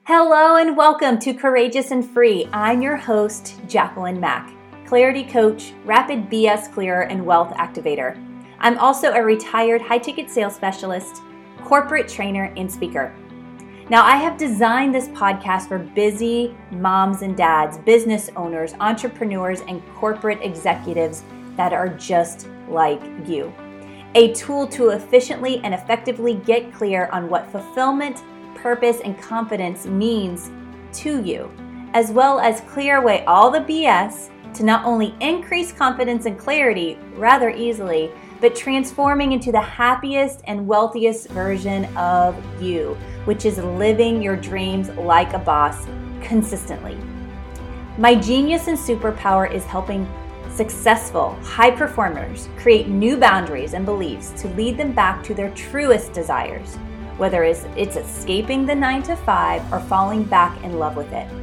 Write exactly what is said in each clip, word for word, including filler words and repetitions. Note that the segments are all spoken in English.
Hello and welcome to Courageous and Free. I'm your host, Jacqueline Mack, clarity coach, rapid B S clearer, and wealth activator. I'm also a retired high-ticket sales specialist, corporate trainer, and speaker. Now, I have designed this podcast for busy moms and dads, business owners, entrepreneurs, and corporate executives that are just like you. A tool to efficiently and effectively get clear on what fulfillment, purpose, and confidence means to you, as well as clear away all the B S to not only increase confidence and clarity rather easily, but transforming into the happiest and wealthiest version of you, which is living your dreams like a boss consistently. My genius and superpower is helping successful high performers create new boundaries and beliefs to lead them back to their truest desires, whether it's, it's escaping the nine to five or falling back in love with it.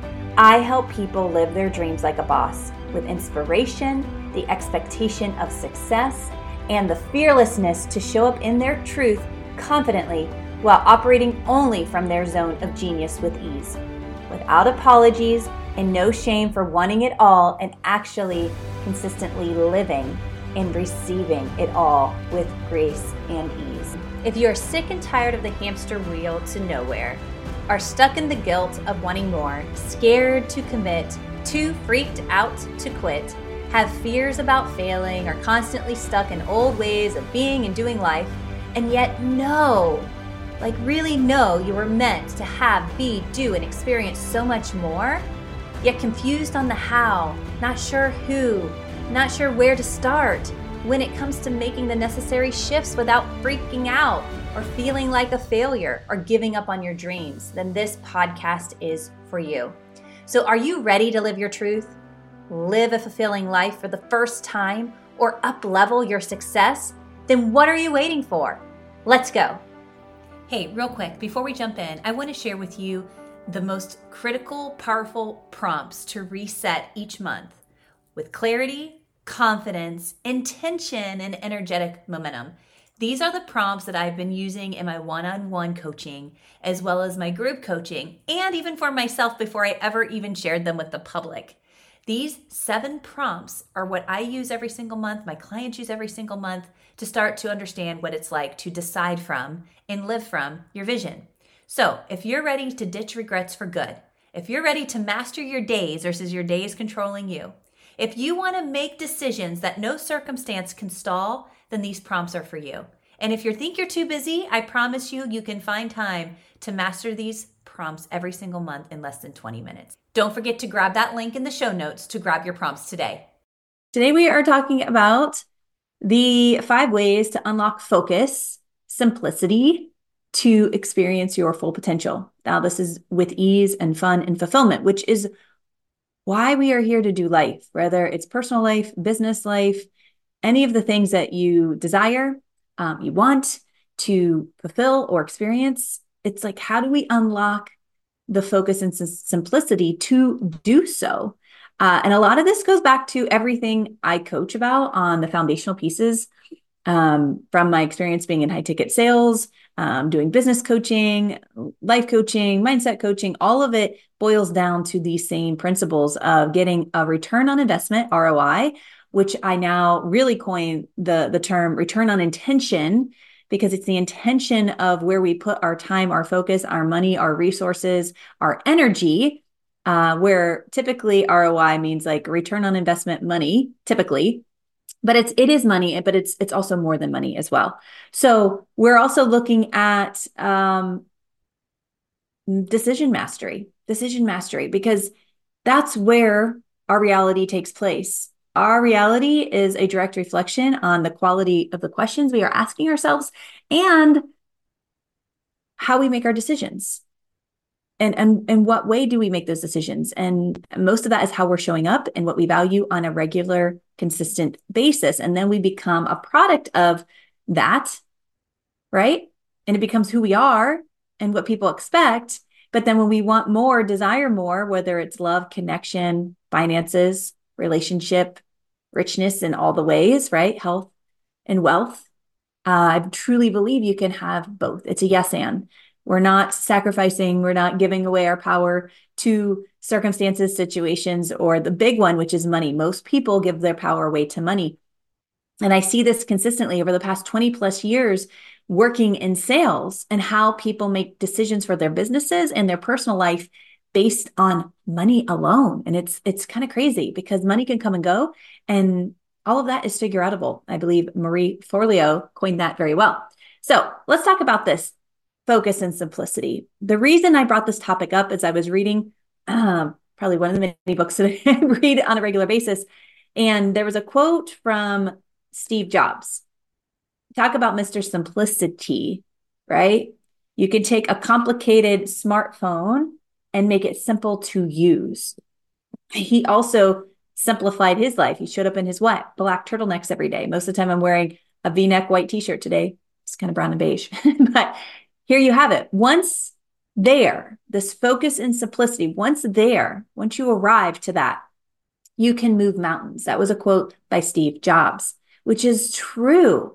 I help people live their dreams like a boss with inspiration, the expectation of success, and the fearlessness to show up in their truth confidently while operating only from their zone of genius with ease, without apologies and no shame for wanting it all and actually consistently living and receiving it all with grace and ease. If you are sick and tired of the hamster wheel to nowhere, are stuck in the guilt of wanting more, scared to commit, too freaked out to quit, have fears about failing, are constantly stuck in old ways of being and doing life, and yet know, like really know you were meant to have, be, do, and experience so much more, yet confused on the how, not sure who, not sure where to start, when it comes to making the necessary shifts without freaking out or feeling like a failure or giving up on your dreams, then this podcast is for you. So are you ready to live your truth? Live a fulfilling life for the first time or up-level your success? Then what are you waiting for? Let's go. Hey, real quick, before we jump in, I want to share with you the most critical, powerful prompts to reset each month with clarity, confidence, intention, and energetic momentum. These are the prompts that I've been using in my one-on-one coaching, as well as my group coaching, and even for myself before I ever even shared them with the public. These seven prompts are what I use every single month, my clients use every single month to start to understand what it's like to decide from and live from your vision. So if you're ready to ditch regrets for good, if you're ready to master your days versus your days controlling you, if you want to make decisions that no circumstance can stall, then these prompts are for you. And if you think you're too busy, I promise you, you can find time to master these prompts every single month in less than twenty minutes. Don't forget to grab that link in the show notes to grab your prompts today. Today we are talking about the five ways to unlock focus, simplicity, to experience your full potential. Now, this is with ease and fun and fulfillment, which is why we are here to do life, whether it's personal life, business life, any of the things that you desire, um, you want to fulfill or experience. It's like, how do we unlock the focus and simplicity to do so? Uh, and a lot of this goes back to everything I coach about on the foundational pieces um, from my experience being in high ticket sales, um, doing business coaching, life coaching, mindset coaching. All of it boils down to these same principles of getting a return on investment, R O I, which I now really coin the, the term return on intention, because it's the intention of where we put our time, our focus, our money, our resources, our energy, uh, where typically R O I means like return on investment money, typically. But it's it is money, but it's it's also more than money as well. So we're also looking at um, decision mastery, decision mastery, because that's where our reality takes place. Our reality is a direct reflection on the quality of the questions we are asking ourselves and how we make our decisions. And, and, and what way do we make those decisions? And most of that is how we're showing up and what we value on a regular, consistent basis. And then we become a product of that, right? And it becomes who we are and what people expect. But then when we want more, desire more, whether it's love, connection, finances, relationship, richness in all the ways, right? Health and wealth. Uh, I truly believe you can have both. It's a yes and. We're not sacrificing, we're not giving away our power to circumstances, situations, or the big one, which is money. Most people give their power away to money. And I see this consistently over the past twenty plus years working in sales and how people make decisions for their businesses and their personal life based on money alone. And it's it's kind of crazy because money can come and go, and all of that is figure outable. I believe Marie Forleo coined that very well. So let's talk about this focus and simplicity. The reason I brought this topic up is I was reading um, probably one of the many books that I read on a regular basis. And there was a quote from Steve Jobs. Talk about Mister Simplicity, right? You can take a complicated smartphone and make it simple to use. He also simplified his life. He showed up in his what? Black turtlenecks every day. Most of the time I'm wearing a V-neck white t-shirt today. It's kind of brown and beige. But here you have it. Once there, this focus and simplicity, once there, once you arrive to that, you can move mountains. That was a quote by Steve Jobs, which is true,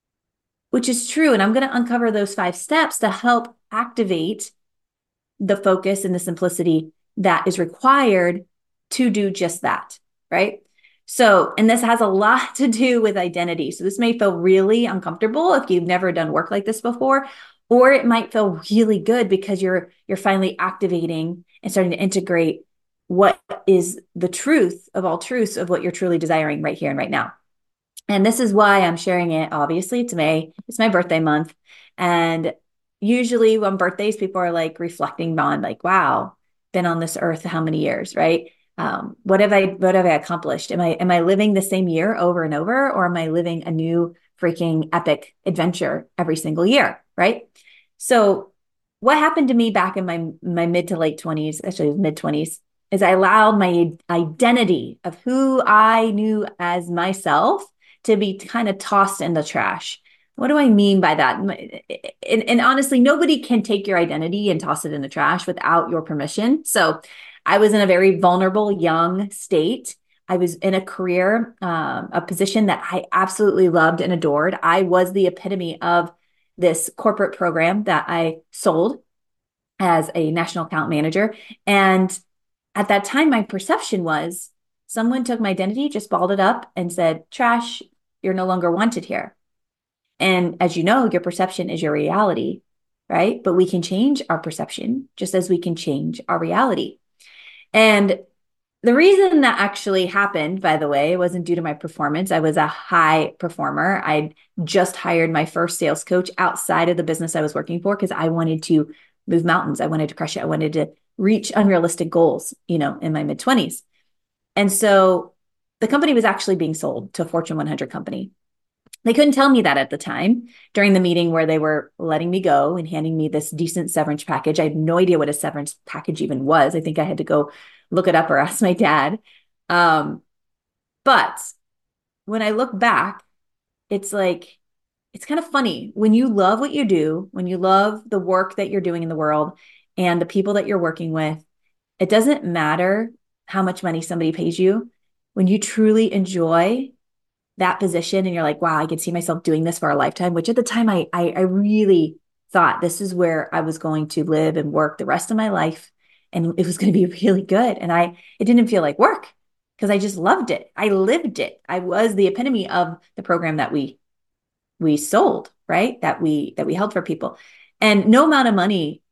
which is true. And I'm going to uncover those five steps to help activate the focus and the simplicity that is required to do just that, right? So, and this has a lot to do with identity. So this may feel really uncomfortable if you've never done work like this before, or it might feel really good because you're you're finally activating and starting to integrate what is the truth of all truths of what you're truly desiring right here and right now. And this is why I'm sharing it. Obviously, it's May. It's my birthday month. And usually on birthdays, people are like reflecting on like, wow, been on this earth how many years, right? Um, what have I what have I accomplished? Am I am I living the same year over and over, or am I living a new freaking epic adventure every single year, right? So what happened to me back in my my mid to late twenties, actually mid twenties, is I allowed my identity of who I knew as myself to be kind of tossed in the trash. What do I mean by that? And, and honestly, nobody can take your identity and toss it in the trash without your permission. So I was in a very vulnerable young state. I was in a career, um, a position that I absolutely loved and adored. I was the epitome of this corporate program that I sold as a national account manager. And at that time, my perception was someone took my identity, just balled it up and said, trash, you're no longer wanted here. And as you know, your perception is your reality, right? But we can change our perception just as we can change our reality. And the reason that actually happened, by the way, wasn't due to my performance. I was a high performer. I just hired my first sales coach outside of the business I was working for because I wanted to move mountains. I wanted to crush it. I wanted to reach unrealistic goals, you know, in my mid twenties. And so the company was actually being sold to a Fortune one hundred company. They couldn't tell me that at the time during the meeting where they were letting me go and handing me this decent severance package. I had no idea what a severance package even was. I think I had to go look it up or ask my dad. Um, but when I look back, it's like, it's kind of funny when you love what you do, when you love the work that you're doing in the world and the people that you're working with, it doesn't matter how much money somebody pays you. When you truly enjoy that position and you're like, wow, I can see myself doing this for a lifetime, which at the time I, I, I really thought this is where I was going to live and work the rest of my life. And it was going to be really good. And I, it didn't feel like work because I just loved it. I lived it. I was the epitome of the program that we, we sold, right? That we, that we held for people. And no amount of money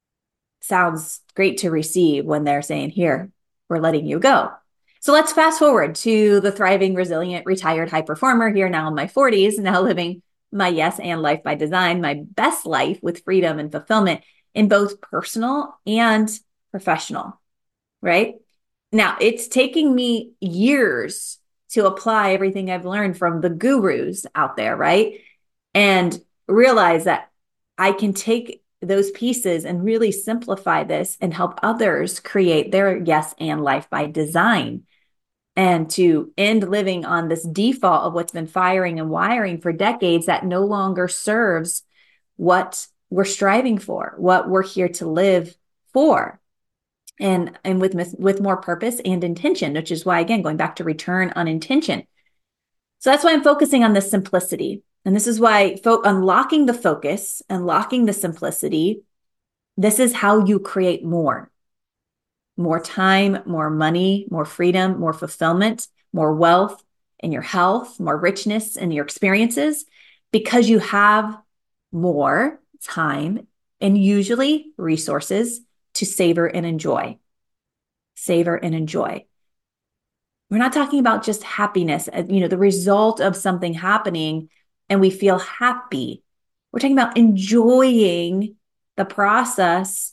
sounds great to receive when they're saying, here, we're letting you go. So let's fast forward to the thriving, resilient, retired high performer here now in my forties, now living my yes and life by design, my best life with freedom and fulfillment in both personal and professional, right? Now, it's taking me years to apply everything I've learned from the gurus out there, right? And realize that I can take those pieces and really simplify this and help others create their yes and life by design, and to end living on this default of what's been firing and wiring for decades that no longer serves what we're striving for, what we're here to live for, and and with with more purpose and intention, which is why, again, going back to return on intention. So that's why I'm focusing on this simplicity. And this is why fo- unlocking the focus, unlocking the simplicity This is how you create more, more time, more money, more freedom, more fulfillment, more wealth in your health, more richness in your experiences, because you have more time and usually resources to savor and enjoy. Savor and enjoy. We're not talking about just happiness, you know, the result of something happening and we feel happy. We're talking about enjoying the process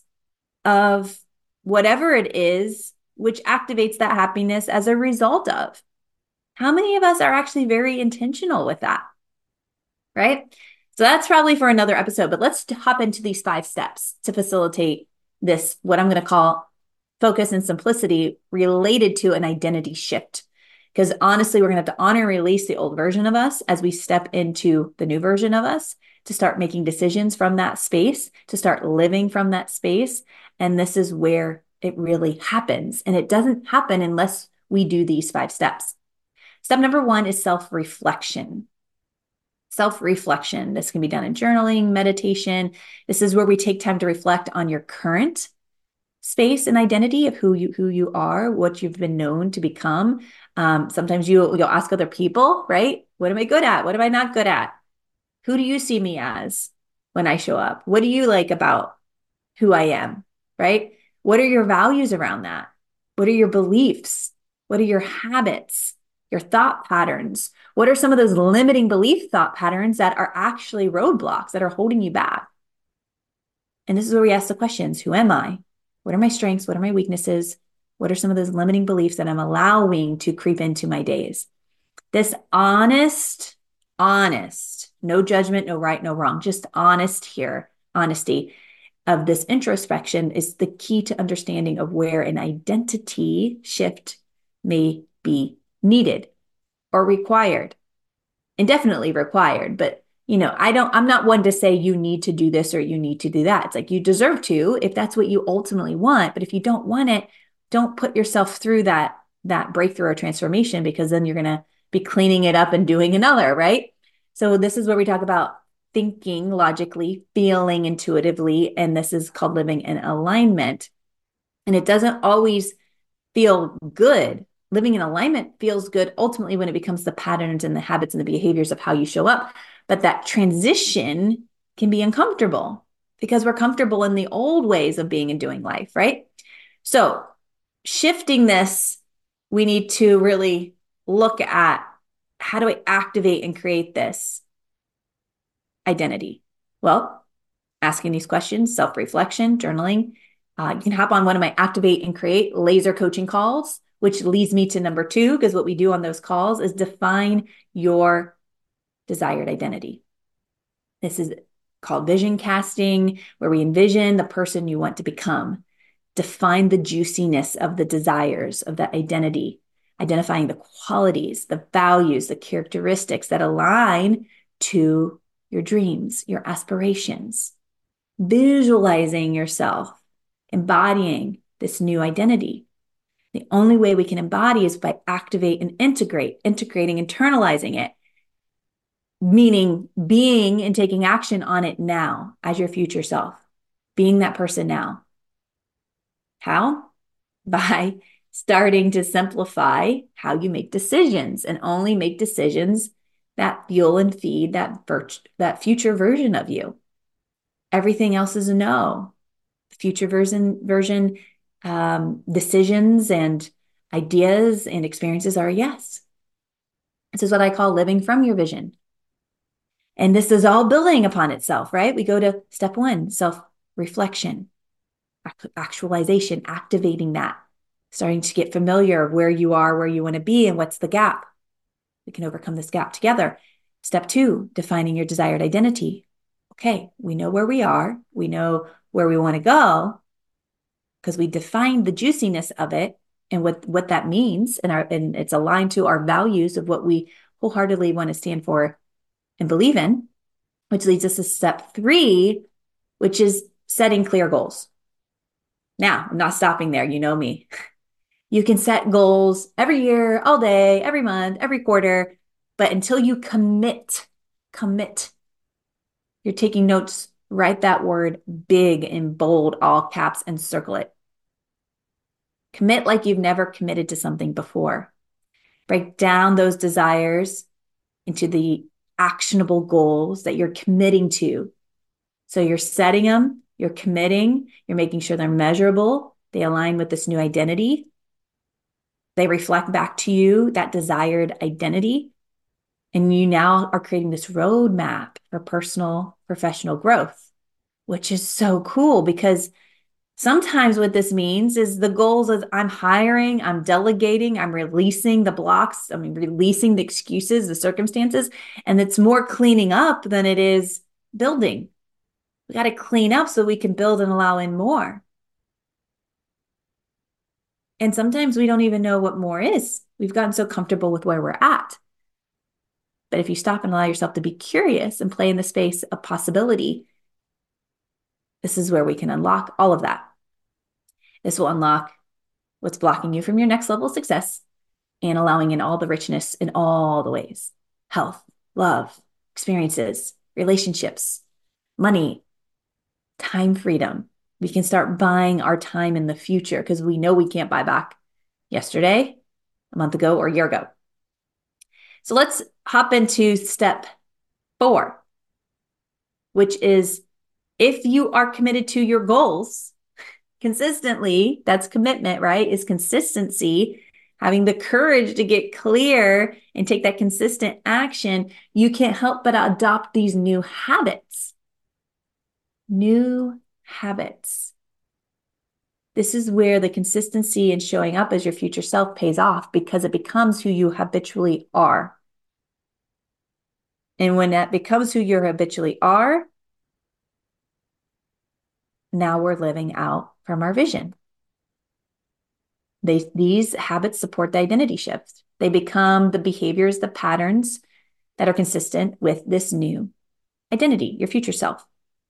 of whatever it is, which activates that happiness as a result of. How many of us are actually very intentional with that? Right? So that's probably for another episode, but let's hop into these five steps to facilitate this, what I'm going to call focus and simplicity related to an identity shift. Because honestly, we're going to have to honor and release the old version of us as we step into the new version of us, to start making decisions from that space, to start living from that space. And this is where it really happens. And it doesn't happen unless we do these five steps. Step number one is self-reflection. Self-reflection. This can be done in journaling, meditation. This is where we take time to reflect on your current space and identity of who you who you are, what you've been known to become. Um, sometimes you, you'll ask other people, right? What am I good at? What am I not good at? Who do you see me as when I show up? What do you like about who I am, right? What are your values around that? What are your beliefs? What are your habits, your thought patterns? What are some of those limiting belief thought patterns that are actually roadblocks that are holding you back? And this is where we ask the questions: who am I? What are my strengths? What are my weaknesses? What are some of those limiting beliefs that I'm allowing to creep into my days? This honest, honest, no judgment, no right, no wrong, just honest here, honesty of this introspection is the key to understanding of where an identity shift may be needed or required, and definitely required. But you know, I don't, I'm not one to say you need to do this or you need to do that. It's like you deserve to, if that's what you ultimately want. But if you don't want it, don't put yourself through that, that breakthrough or transformation, because then you're going to be cleaning it up and doing another, right? So this is where we talk about thinking logically, feeling intuitively, and this is called living in alignment. And it doesn't always feel good. Living in alignment feels good ultimately when it becomes the patterns and the habits and the behaviors of how you show up. But that transition can be uncomfortable because we're comfortable in the old ways of being and doing life, right? So shifting this, we need to really look at, how do I activate and create this identity? Well, asking these questions, self-reflection, journaling. Uh, you can hop on one of my Activate and Create laser coaching calls, which leads me to number two, because what we do on those calls is define your desired identity. This is called vision casting, where we envision the person you want to become. Define the juiciness of the desires of that identity, identifying the qualities, the values, the characteristics that align to your dreams, your aspirations. Visualizing yourself embodying this new identity. The only way we can embody is by activate and integrate, integrating, internalizing it, meaning being and taking action on it now as your future self, being that person now. How? By starting to simplify how you make decisions and only make decisions that fuel and feed that, virt- that future version of you. Everything else is a no. Future version, version um, decisions and ideas and experiences are a yes. This is what I call living from your vision. And this is all building upon itself, right? We go to step one, self-reflection, actualization, activating that, starting to get familiar where you are, where you want to be, and what's the gap. We can overcome this gap together. Step two, defining your desired identity. Okay, we know where we are. We know where we want to go because we defined the juiciness of it and what, what that means. And, our, and it's aligned to our values of what we wholeheartedly want to stand for and believe in, which leads us to step three, which is setting clear goals. Now, I'm not stopping there. You know me. You can set goals every year, all day, every month, every quarter, but until you commit, commit, you're taking notes write that word big in bold, all caps, and circle it. Commit like you've never committed to something before. Break down those desires into the actionable goals that you're committing to. So you're setting them, you're committing, you're making sure they're measurable, they align with this new identity. They reflect back to you that desired identity. And you now are creating this roadmap for personal, professional growth, which is so cool because sometimes what this means is the goals is I'm hiring, I'm delegating, I'm releasing the blocks, I'm releasing the excuses, the circumstances, and it's more cleaning up than it is building. We got to clean up so we can build and allow in more. And sometimes we don't even know what more is. We've gotten so comfortable with where we're at. But if you stop and allow yourself to be curious and play in the space of possibility, this is where we can unlock all of that. This will unlock what's blocking you from your next level of success and allowing in all the richness in all the ways: health, love, experiences, relationships, money, time freedom. We can start buying our time in the future because we know we can't buy back yesterday, a month ago, or a year ago. So let's hop into step four, which is if you are committed to your goals consistently, that's commitment, right? Is consistency, having the courage to get clear and take that consistent action. You can't help but adopt these new habits. New habits. This is where the consistency and showing up as your future self pays off because it becomes who you habitually are. And when that becomes who you habitually are, now we're living out from our vision. They, these habits support the identity shift. They become the behaviors, the patterns that are consistent with this new identity, your future self.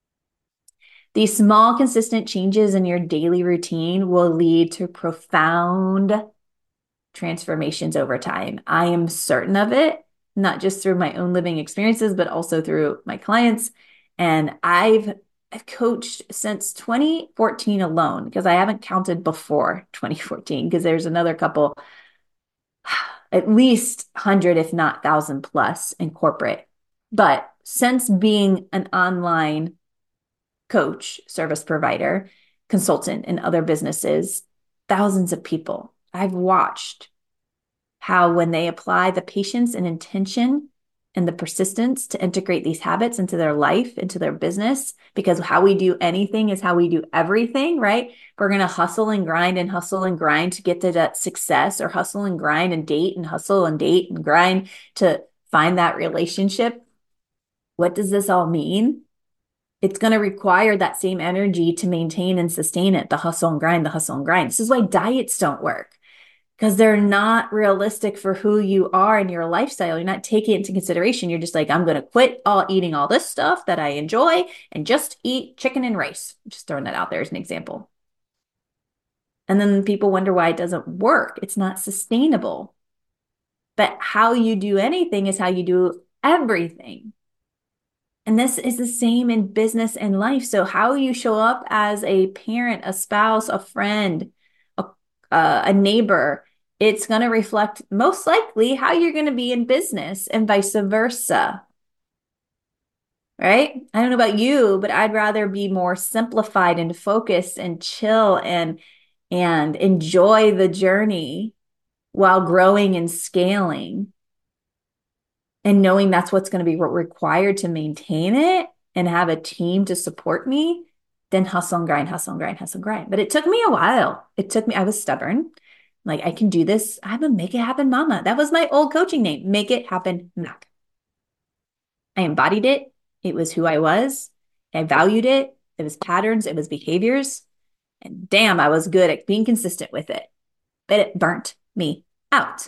These small, consistent changes in your daily routine will lead to profound transformations over time. I am certain of it, not just through my own living experiences, but also through my clients. And I've I've coached since twenty fourteen alone because I haven't counted before twenty fourteen because there's another couple, at least one hundred, if not one thousand plus in corporate. But since being an online coach, service provider, consultant in other businesses, thousands of people, I've watched how when they apply the patience and intention and the persistence to integrate these habits into their life, into their business, because how we do anything is how we do everything, right? We're going to hustle and grind and hustle and grind to get to that success, or hustle and grind and date and hustle and date and grind to find that relationship. What does this all mean? It's going to require that same energy to maintain and sustain it, the hustle and grind, the hustle and grind. This is why diets don't work, because they're not realistic for who you are and your lifestyle. You're not taking it into consideration. You're just like, I'm going to quit all eating all this stuff that I enjoy and just eat chicken and rice. Just throwing that out there as an example. And then people wonder why it doesn't work. It's not sustainable. But how you do anything is how you do everything. And this is the same in business and life. So how you show up as a parent, a spouse, a friend, a, uh, a neighbor, it's going to reflect most likely how you're going to be in business and vice versa. Right? I don't know about you, but I'd rather be more simplified and focused and chill and, and enjoy the journey while growing and scaling. And knowing that's what's going to be required to maintain it and have a team to support me, then hustle and grind, hustle and grind, hustle and grind. But it took me a while. It took me, I was stubborn. Like, I can do this. I'm a make it happen mama. That was my old coaching name, Make It Happen Mac. I embodied it. It was who I was. I valued it. It was patterns. It was behaviors. And damn, I was good at being consistent with it. But it burnt me out.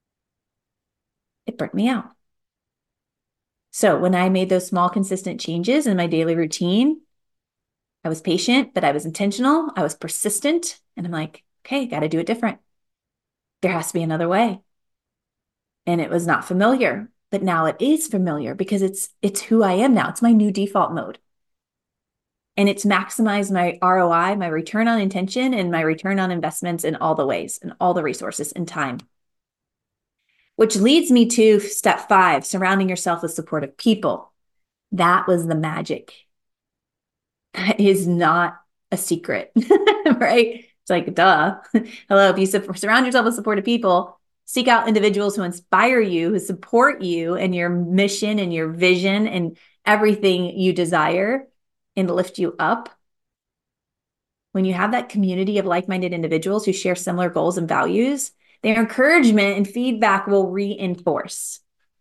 It burnt me out. So when I made those small, consistent changes in my daily routine, I was patient, but I was intentional. I was persistent. And I'm like, okay, got to do it different. There has to be another way. And it was not familiar, but now it is familiar because it's, it's who I am now. It's my new default mode. And it's maximize my R O I, my return on intention, and my return on investments in all the ways and all the resources and time. Which leads me to step five, surrounding yourself with supportive people. That was the magic. That is not a secret, right? It's like, duh. Hello, if you surround yourself with supportive people, seek out individuals who inspire you, who support you and your mission and your vision and everything you desire, and lift you up. When you have that community of like-minded individuals who share similar goals and values, their encouragement and feedback will reinforce.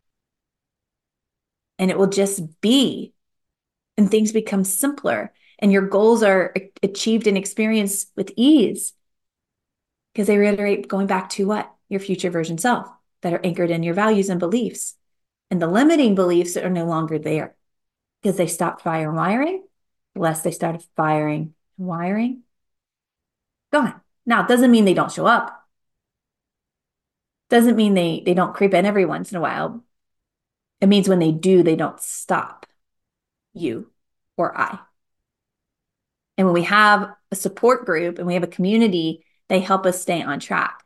And it will just be. And things become simpler. And your goals are achieved and experienced with ease. Because they reiterate going back to what? Your future version self that are anchored in your values and beliefs. And the limiting beliefs are no longer there. Because they stopped fire and wiring. The less they started firing and wiring, gone. Now, it doesn't mean they don't show up. Doesn't mean they, they don't creep in every once in a while. It means when they do, they don't stop you or I. And when we have a support group and we have a community, they help us stay on track.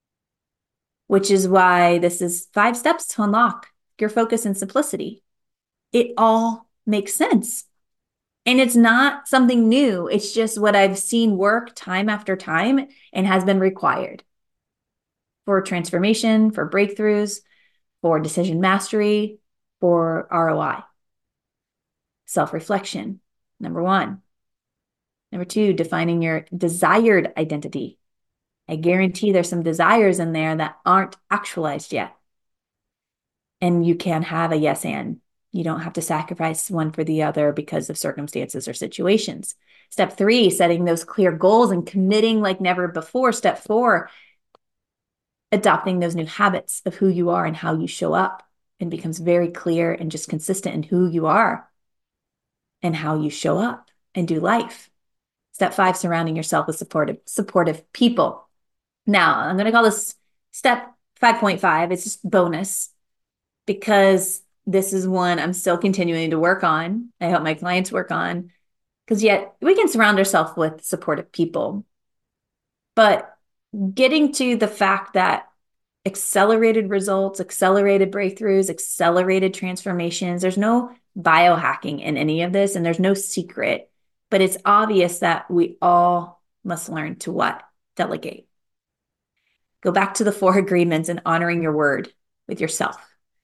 Which is why this is five steps to unlock your focus and simplicity. It all makes sense. And it's not something new. It's just what I've seen work time after time and has been required for transformation, for breakthroughs, for decision mastery, for R O I. Self-reflection, number one. Number two, defining your desired identity. I guarantee there's some desires in there that aren't actualized yet. And you can have a yes and. You don't have to sacrifice one for the other because of circumstances or situations. Step three, setting those clear goals and committing like never before. Step four, adopting those new habits of who you are and how you show up, and becomes very clear and just consistent in who you are and how you show up and do life. Step five, surrounding yourself with supportive, supportive people. Now, I'm going to call this step five point five. It's just bonus because this is one I'm still continuing to work on. I help my clients work on, because yet we can surround ourselves with supportive people. But getting to the fact that accelerated results, accelerated breakthroughs, accelerated transformations, there's no biohacking in any of this, and there's no secret, but it's obvious that we all must learn to what? Delegate. Go back to the four agreements and honoring your word with yourself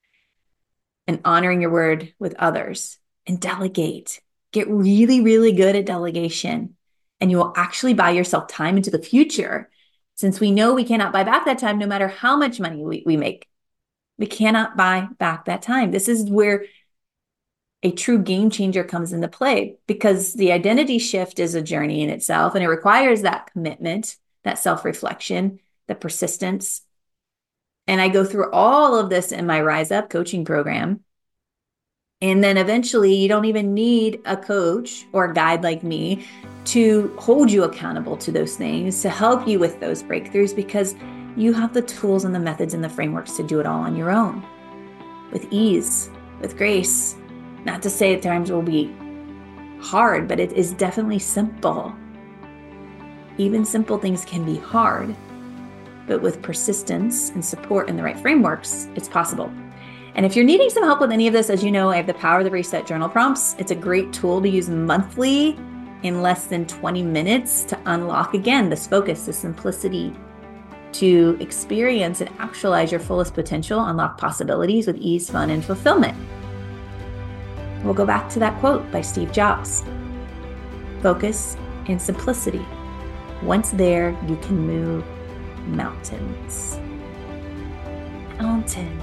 and honoring your word with others, and delegate. Get really, really good at delegation, and you will actually buy yourself time into the future, since we know we cannot buy back that time no matter how much money we, we make. We cannot buy back that time. This is where a true game changer comes into play, because the identity shift is a journey in itself, and it requires that commitment, that self-reflection, the persistence. And I go through all of this in my Rise Up coaching program. And then eventually you don't even need a coach or a guide like me to hold you accountable to those things, to help you with those breakthroughs, because you have the tools and the methods and the frameworks to do it all on your own with ease, with grace. Not to say at times will be hard, but it is definitely simple. Even simple things can be hard, but with persistence and support and the right frameworks, it's possible. And if you're needing some help with any of this, as you know, I have the Power of the Reset journal prompts. It's a great tool to use monthly in less than twenty minutes to unlock, again, this focus, this simplicity, to experience and actualize your fullest potential, unlock possibilities with ease, fun, and fulfillment. We'll go back to that quote by Steve Jobs. Focus and simplicity. Once there, you can move mountains. Mountains.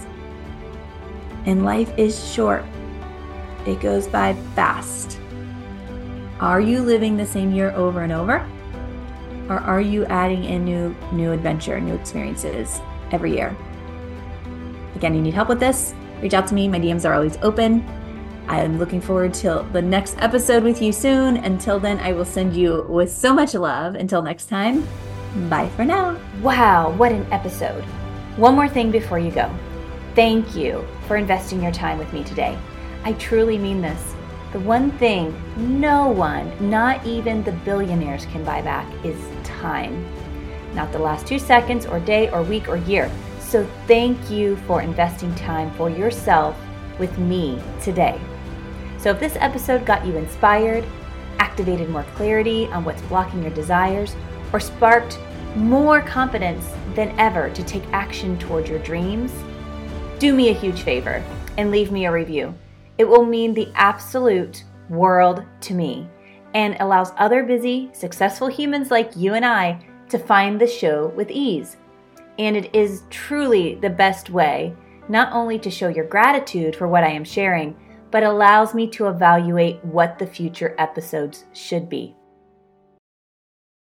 And life is short. It goes by fast. Are you living the same year over and over? Or are you adding in new, new adventure, new experiences every year? Again, you need help with this? Reach out to me. My D Ms are always open. I am looking forward to the next episode with you soon. Until then, I will send you with so much love. Until next time, bye for now. Wow, what an episode. One more thing before you go. Thank you for investing your time with me today. I truly mean this. The one thing no one, not even the billionaires, can buy back is time. Not the last two seconds or day or week or year. So thank you for investing time for yourself with me today. So if this episode got you inspired, activated more clarity on what's blocking your desires, or sparked more confidence than ever to take action toward your dreams, do me a huge favor and leave me a review. It will mean the absolute world to me and allows other busy, successful humans like you and I to find the show with ease. And it is truly the best way not only to show your gratitude for what I am sharing, but allows me to evaluate what the future episodes should be.